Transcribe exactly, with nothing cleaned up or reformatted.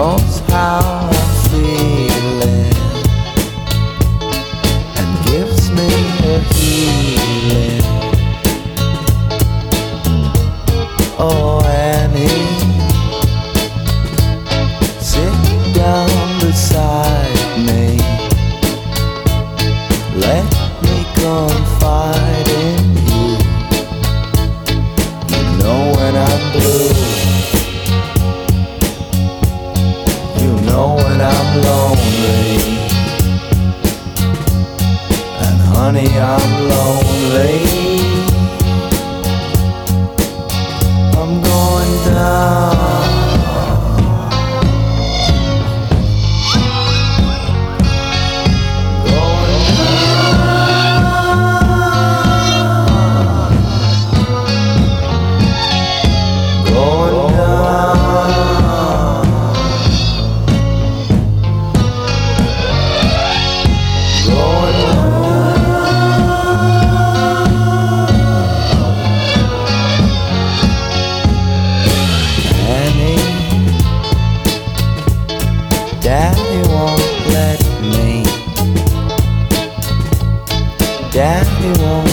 knows how I'm feeling and gives me a healing. Oh Annie, sit down beside me, let me confide in you. You know when I'm blue, you know when I'm lonely, and honey I'm lonely. I'm going down, going down, going down, going Daddy won't let me, Daddy won't